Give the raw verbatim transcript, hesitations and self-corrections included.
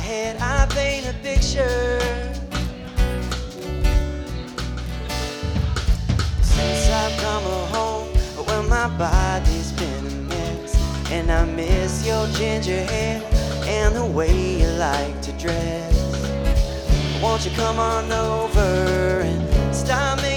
head I paint a picture. Since I've come home, well, my body's been a mess, and I miss your ginger hair and the way you like to dress. Won't you come on over and stop me